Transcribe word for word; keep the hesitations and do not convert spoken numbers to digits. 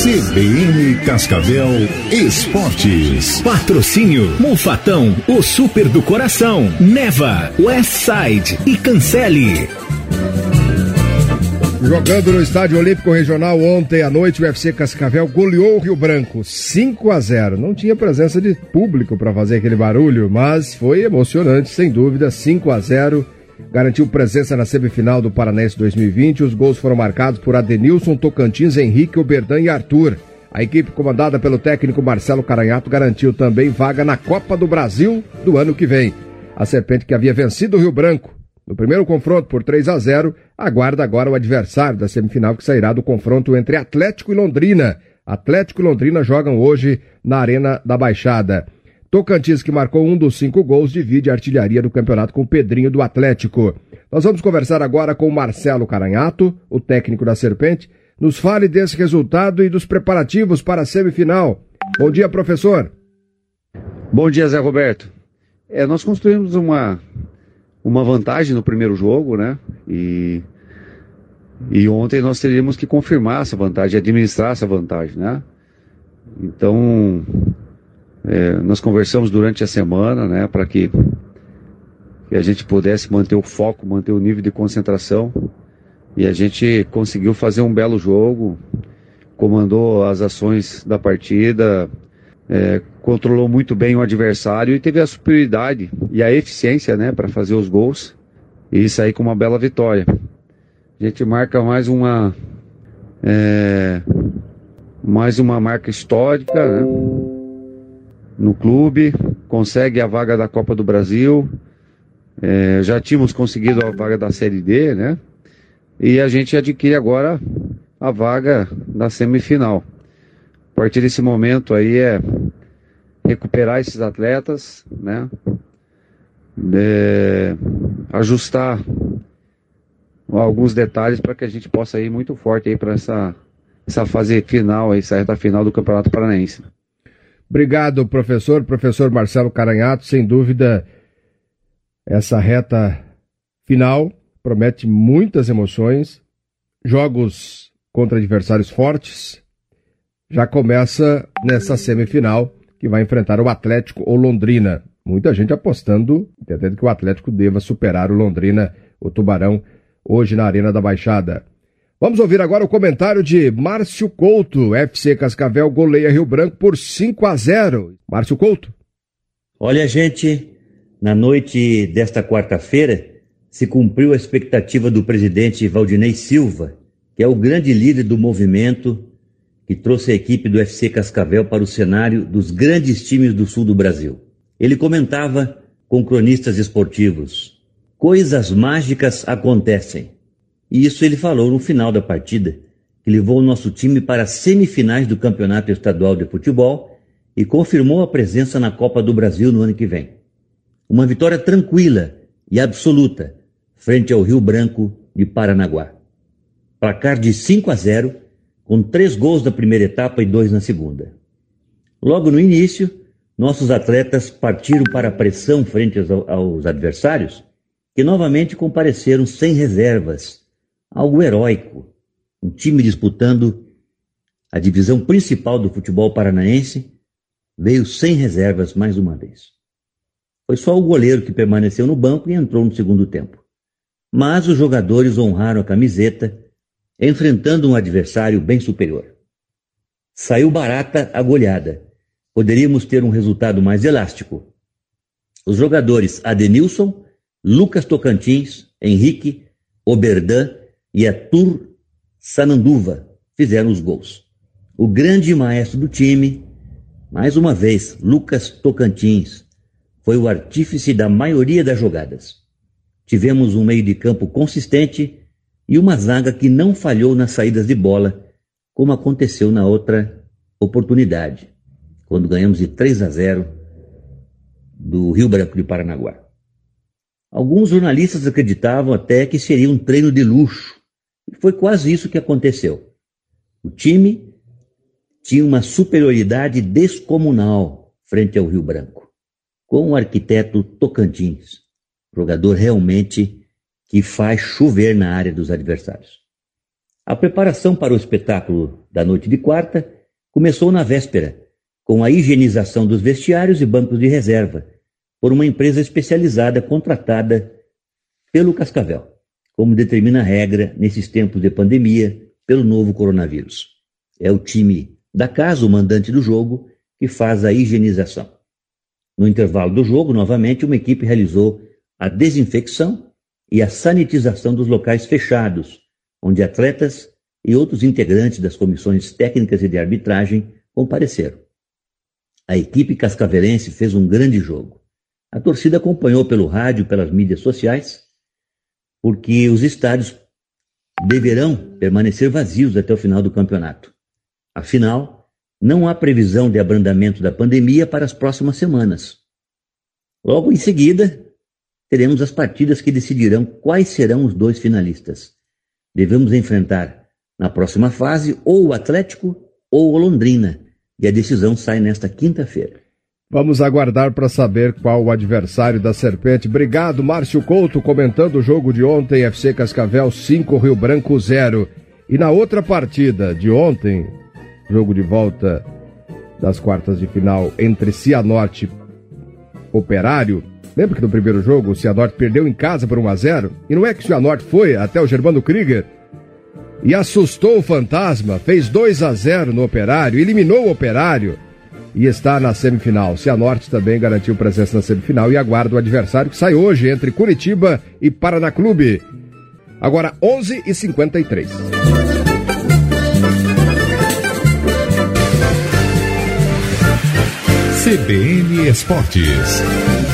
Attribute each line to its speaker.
Speaker 1: C B N Cascavel Esportes.
Speaker 2: Patrocínio Monfatão, o super do coração. Neva, Westside e Cancele.
Speaker 3: Jogando no Estádio Olímpico Regional ontem à noite, o U F C Cascavel goleou o Rio Branco cinco a zero. Não tinha presença de público para fazer aquele barulho, mas foi emocionante, sem dúvida. Cinco a zero, garantiu presença na semifinal do Paranaense dois mil e vinte. Os gols foram marcados por Adenilson, Tocantins, Henrique, Oberdan e Arthur. A equipe comandada pelo técnico Marcelo Caranhato garantiu também vaga na Copa do Brasil do ano que vem. A Serpente, que havia vencido o Rio Branco no primeiro confronto por três a zero, aguarda agora o adversário da semifinal, que sairá do confronto entre Atlético e Londrina. Atlético e Londrina jogam hoje na Arena da Baixada. Tocantins, que marcou um dos cinco gols, divide a artilharia do campeonato com o Pedrinho do Atlético. Nós vamos conversar agora com o Marcelo Caranhato, o técnico da Serpente. Nos fale desse resultado e dos preparativos para a semifinal. Bom dia, professor.
Speaker 4: Bom dia, Zé Roberto. É, nós construímos uma... uma vantagem no primeiro jogo, né? E, e ontem nós teríamos que confirmar essa vantagem, administrar essa vantagem, né? Então, é, nós conversamos durante a semana, né? Para que, que a gente pudesse manter o foco, manter o nível de concentração. E a gente conseguiu fazer um belo jogo, comandou as ações da partida, É, controlou muito bem o adversário e teve a superioridade e a eficiência, né, para fazer os gols e sair com uma bela vitória. A gente marca mais uma é, mais uma marca histórica, né, no clube, consegue a vaga da Copa do Brasil, é, já tínhamos conseguido a vaga da Série D, né, e a gente adquire agora a vaga da semifinal. A partir desse momento aí é recuperar esses atletas, né? É, ajustar alguns detalhes para que a gente possa ir muito forte aí para essa, essa fase final, essa reta final do Campeonato Paranaense.
Speaker 3: Obrigado, professor. Professor Marcelo Caranhato, sem dúvida, essa reta final promete muitas emoções, jogos contra adversários fortes. Já começa nessa semifinal, que vai enfrentar o Atlético ou Londrina. Muita gente apostando, entendendo que o Atlético deva superar o Londrina, o Tubarão, hoje na Arena da Baixada. Vamos ouvir agora o comentário de Márcio Couto. F C Cascavel goleia Rio Branco por cinco a zero. Márcio Couto.
Speaker 5: Olha, gente, na noite desta quarta-feira se cumpriu a expectativa do presidente Valdinei Silva, que é o grande líder do movimento que trouxe a equipe do F C Cascavel para o cenário dos grandes times do sul do Brasil. Ele comentava com cronistas esportivos: coisas mágicas acontecem. E isso ele falou no final da partida, que levou o nosso time para as semifinais do Campeonato Estadual de Futebol e confirmou a presença na Copa do Brasil no ano que vem. Uma vitória tranquila e absoluta frente ao Rio Branco de Paranaguá. Placar de cinco a zero, com três gols na primeira etapa e dois na segunda. Logo no início, nossos atletas partiram para a pressão frente aos, aos adversários, que novamente compareceram sem reservas, algo heróico. Um time disputando a divisão principal do futebol paranaense veio sem reservas mais uma vez. Foi só o goleiro que permaneceu no banco e entrou no segundo tempo. Mas os jogadores honraram a camiseta, enfrentando um adversário bem superior. Saiu barata a goleada. Poderíamos ter um resultado mais elástico. Os jogadores Adenilson, Lucas Tocantins, Henrique, Oberdan e Arthur Sananduva fizeram os gols. O grande maestro do time, mais uma vez, Lucas Tocantins, foi o artífice da maioria das jogadas. Tivemos um meio de campo consistente e uma zaga que não falhou nas saídas de bola, como aconteceu na outra oportunidade, quando ganhamos de três a zero do Rio Branco de Paranaguá. Alguns jornalistas acreditavam até que seria um treino de luxo, e foi quase isso que aconteceu. O time tinha uma superioridade descomunal frente ao Rio Branco, com o arquiteto Tocantins, jogador realmente que faz chover na área dos adversários. A preparação para o espetáculo da noite de quarta começou na véspera, com a higienização dos vestiários e bancos de reserva, por uma empresa especializada contratada pelo Cascavel, como determina a regra nesses tempos de pandemia pelo novo coronavírus. É o time da casa, o mandante do jogo, que faz a higienização. No intervalo do jogo, novamente, uma equipe realizou a desinfecção e a sanitização dos locais fechados, onde atletas e outros integrantes das comissões técnicas e de arbitragem compareceram. A equipe cascavelense fez um grande jogo. A torcida acompanhou pelo rádio, pelas mídias sociais, porque os estádios deverão permanecer vazios até o final do campeonato. Afinal, não há previsão de abrandamento da pandemia para as próximas semanas. Logo em seguida, teremos as partidas que decidirão quais serão os dois finalistas. Devemos enfrentar na próxima fase ou o Atlético ou o Londrina, e a decisão sai nesta quinta-feira.
Speaker 3: Vamos aguardar para saber qual o adversário da Serpente. Obrigado, Márcio Couto, comentando o jogo de ontem, F C Cascavel cinco, Rio Branco zero. E na outra partida de ontem, jogo de volta das quartas de final entre Cianorte e Operário. Lembra que no primeiro jogo o Cianorte perdeu em casa por um a zero? E não é que o Cianorte foi até o Germano Krieger e assustou o Fantasma, fez dois a zero no Operário, eliminou o Operário e está na semifinal. Cianorte também garantiu presença na semifinal e aguarda o adversário que sai hoje entre Curitiba e Paraná Clube. Agora onze e cinquenta e três.
Speaker 1: C B N Esportes.